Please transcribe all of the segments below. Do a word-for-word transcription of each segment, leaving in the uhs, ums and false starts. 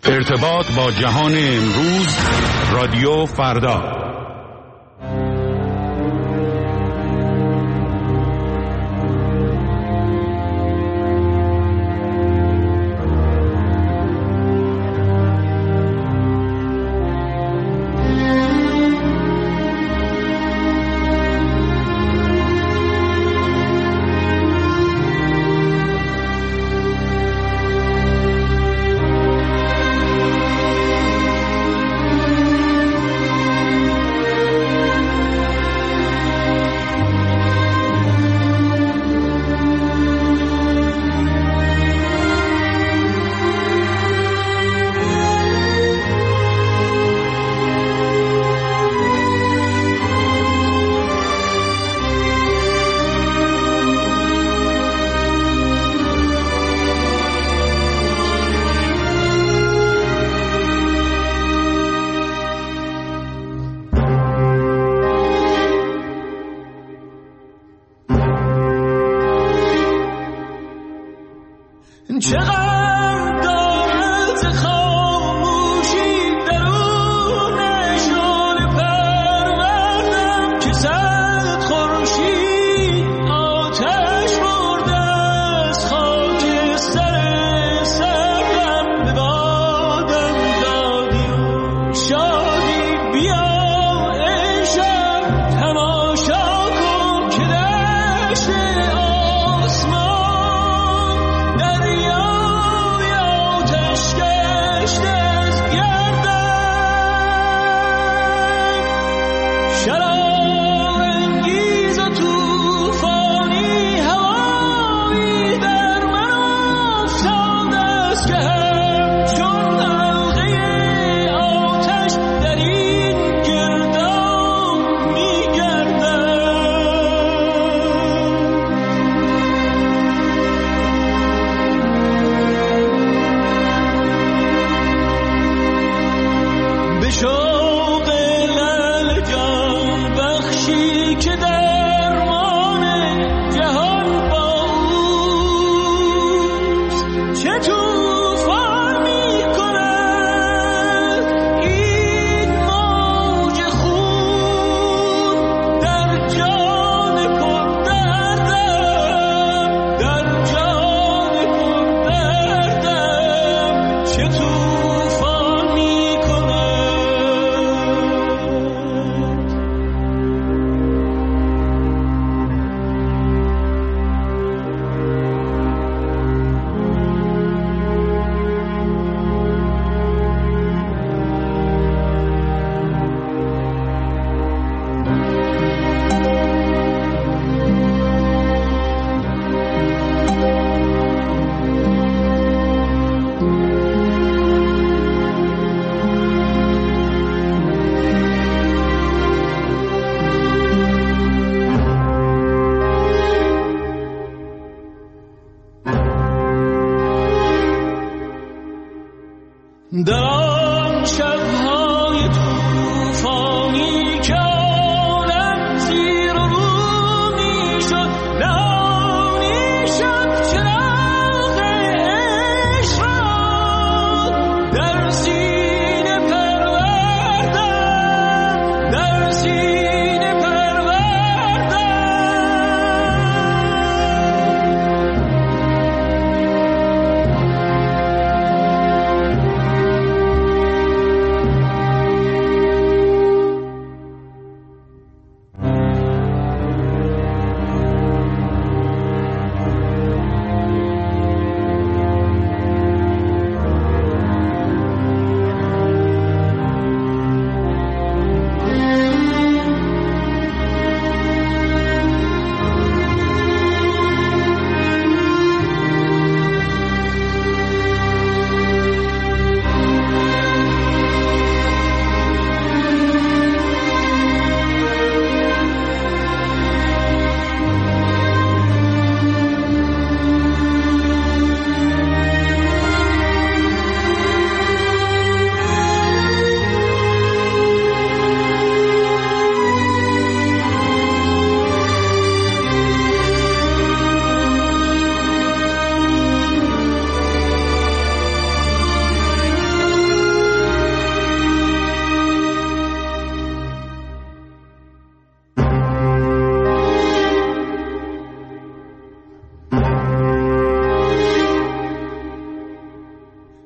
ارتباط با جهان امروز، رادیو فردا.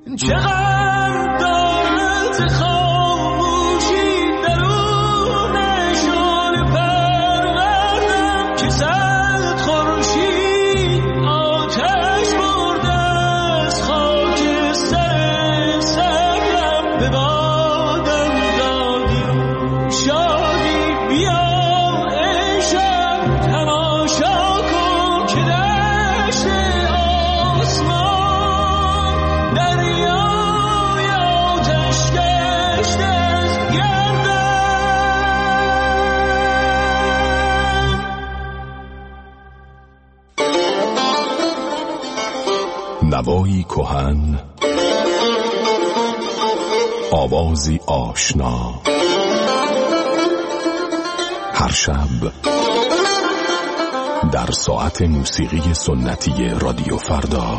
چقدر دارد خاموشی درونشان پروردم که صد خورشید آتش برده از خاک سر سرم به بادم دادی شادی بیا ای شب تماشا کن که دشت آسمان دریای آتش گشت از گردم. نوایی کهن، آوازی آشنا، هر شب در ساعت موسیقی سنتی رادیو فردا.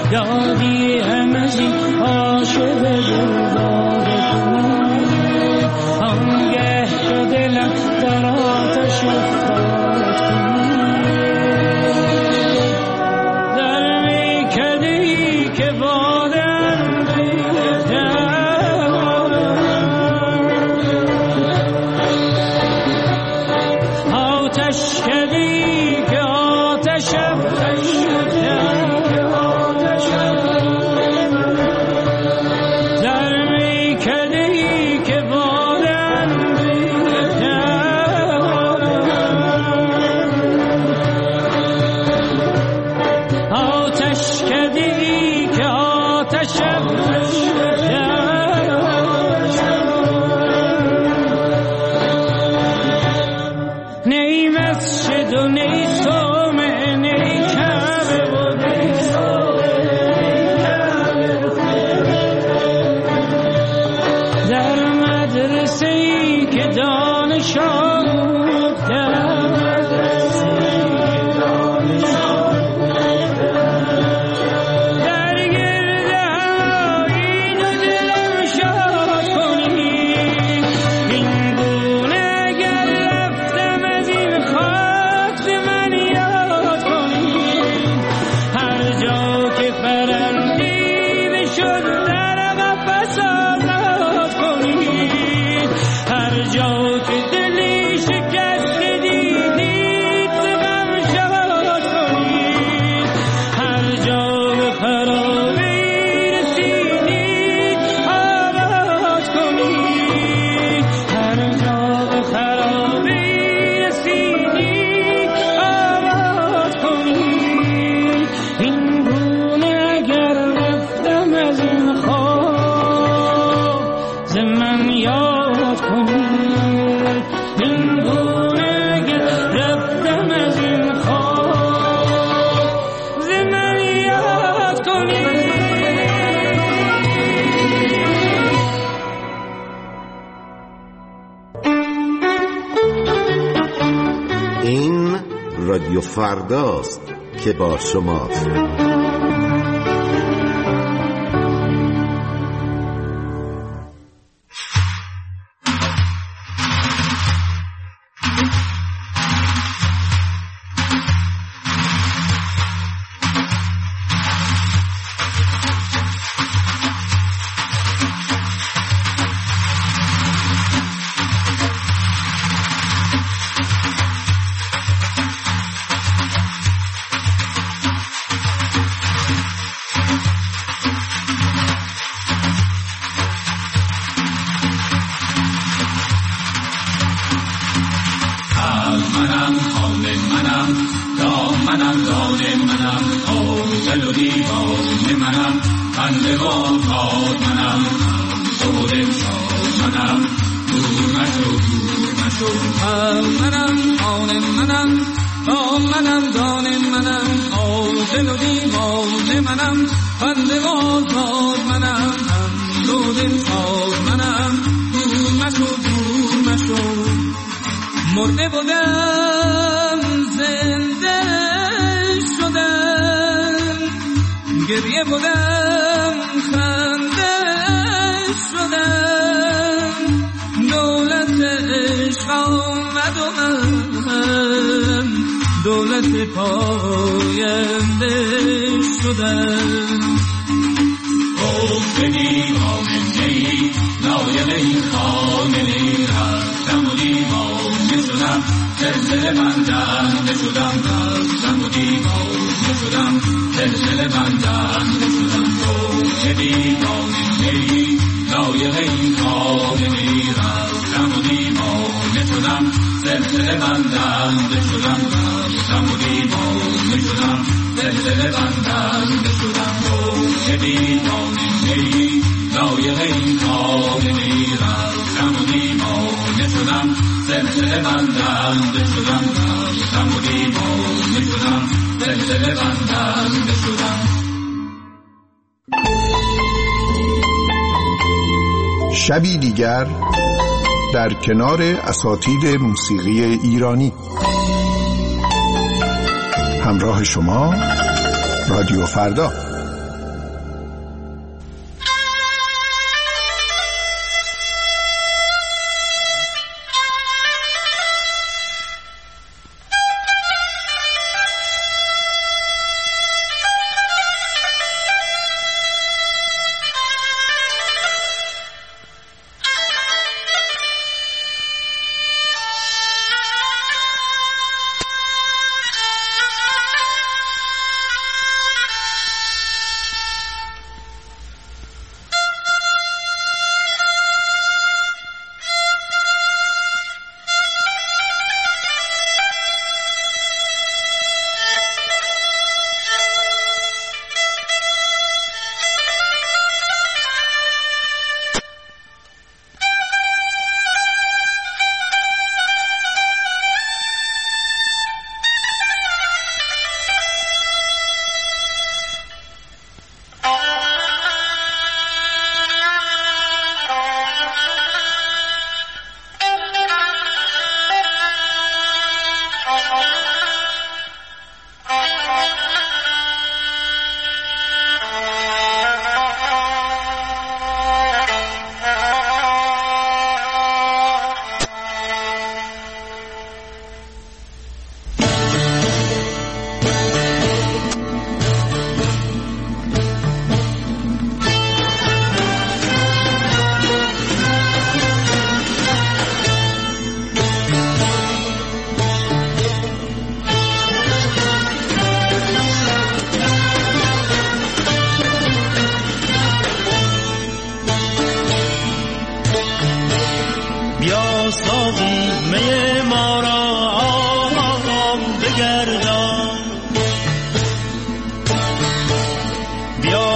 یادی همزی عاشق دلدار کنی آنگه که دلم در آتش افتاد کنی در میکدهی که بادم ریختم آتش کدی که آتشم رادیو فرداست که با شماست. مرده بودم زنده شدم، گریه بودم خنده شدم، دولت عشق آمد و من دولت پاینده شدم. افتادی آمنی نایه خانه رفتم و دیوانه شدم، سلسله بندنده شدم، رفتم و دیوانه شدم، سلسله بندنده شدم. افتادی آمنی نایه خانه رفتم و دیوانه شدم، سلسله بندنده شدم، رفتم و دیوانه شدم، سلسله بندنده شدم. افتادی آمنی نایه خانه رفتم و دیوانه شدم، سلسله بندنده شدم، رفتم و دیوانه شدم، سلسله بندنده شدم. شبی دیگر در کنار اساطیر موسیقی ایرانی، همراه شما رادیو فردا.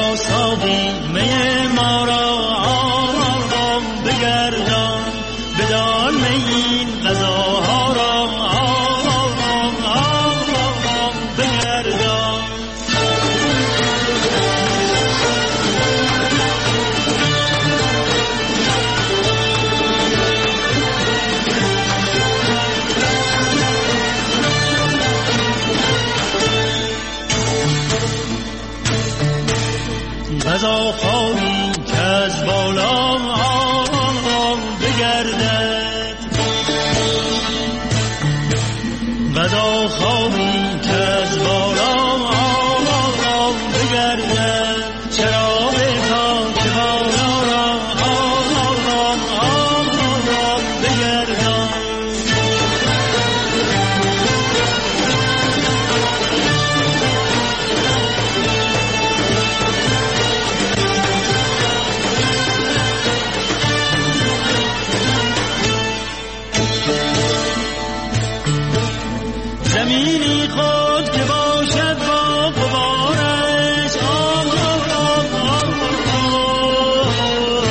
بیا ساقی می ما را آرام بگردان، بدان می این غذاها را آرام آرام بگردان. غذا خواهی که از بالا بگردد، غذا خواهی که از بالا بگردد، چراغ پاک بالا را آرام آرام بگردان. زمینی خود که باشد با غبارش آه آه آه آه.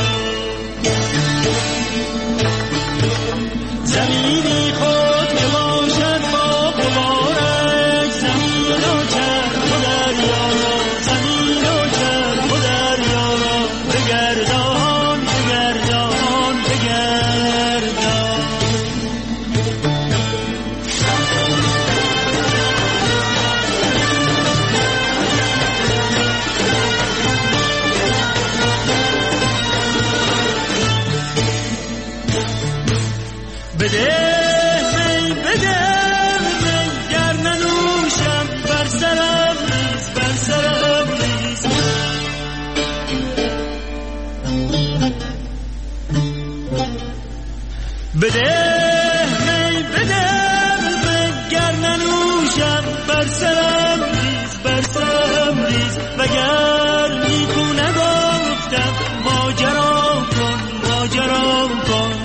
زمینی خود که باشد با غبارش، زمین و چرخ و دریا را، زمین و چرخ و دریا را بگردان بگردان بگردان. بده می بده می گر ننوشم بر سرم ریز بر سرم ریز. بده می بده می گر ننوشم بر سرم ریز بر سرم ریز. وگر نیکو نگفتم ماجرا کن ماجرا کن.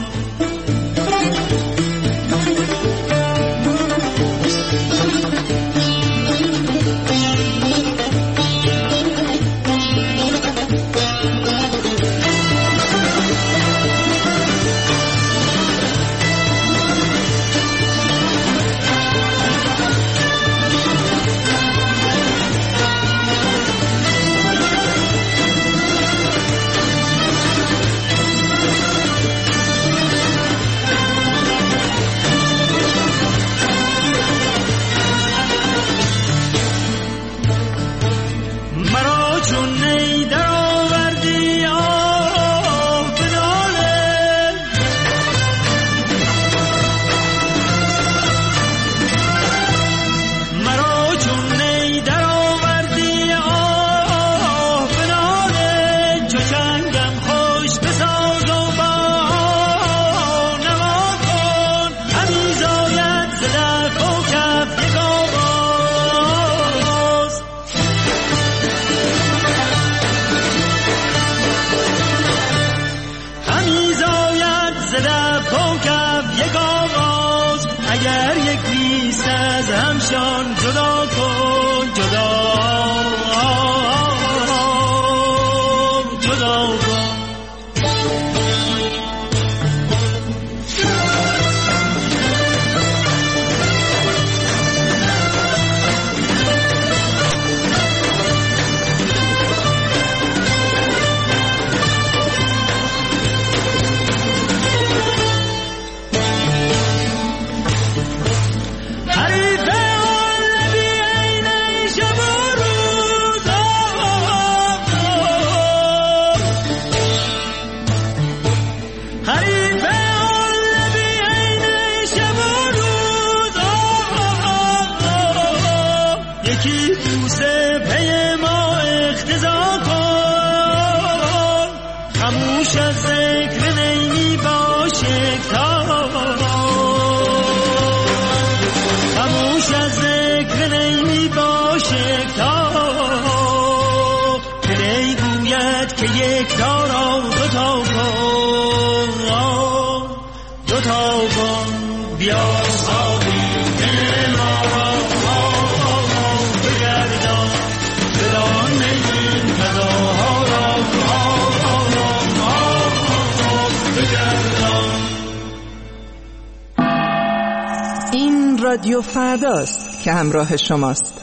اگر یک لیست از همشان جدا کن جدا جدا کن. که یک تا را دو تا کن دو تا کن. بیا ساقی دل را بگردان بدان این غذا رادیو فرداست که همراه شماست.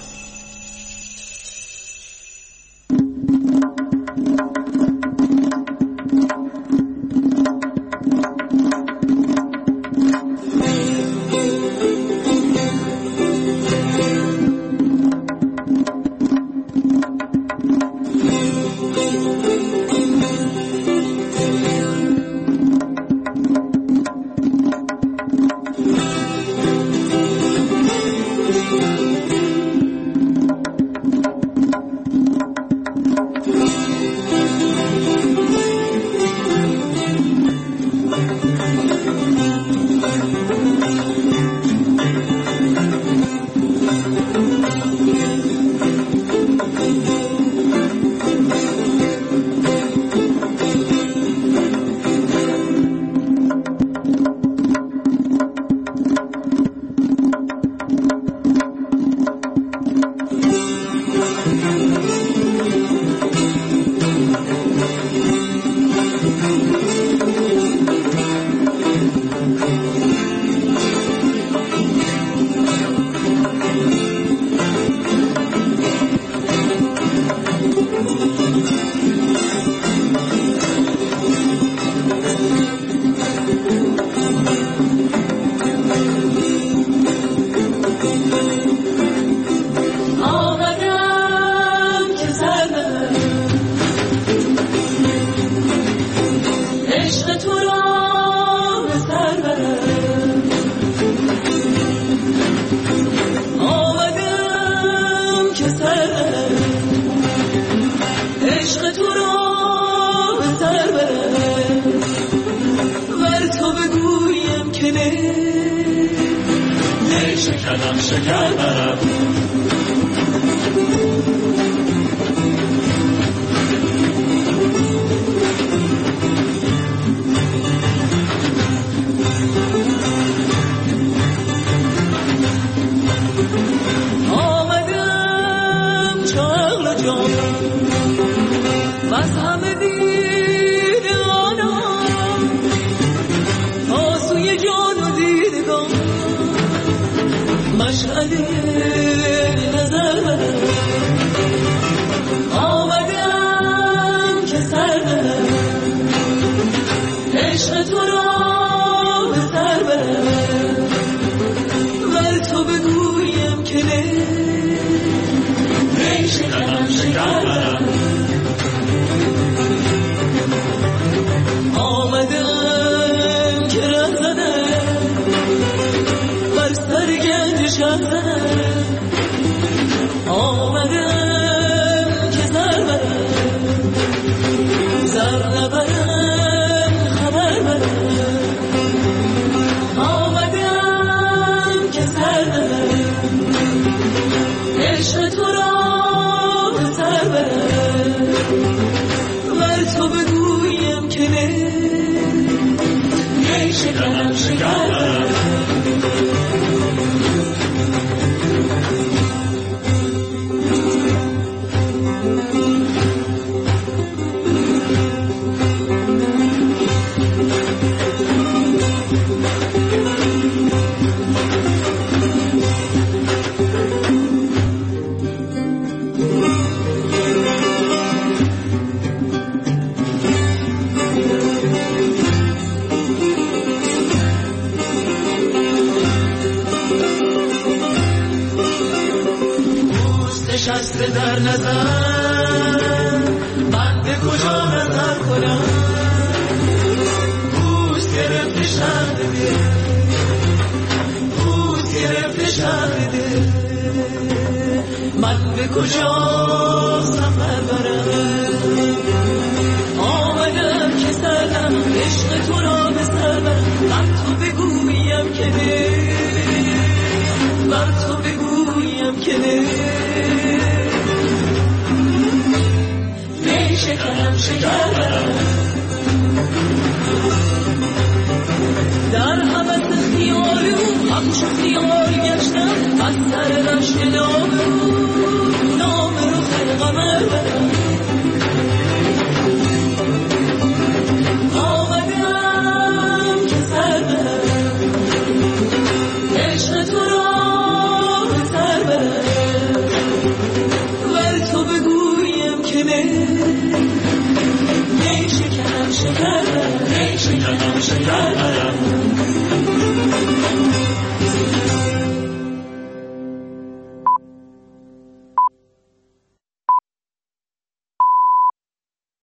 همچون خیال گشتم از سر رشت نامه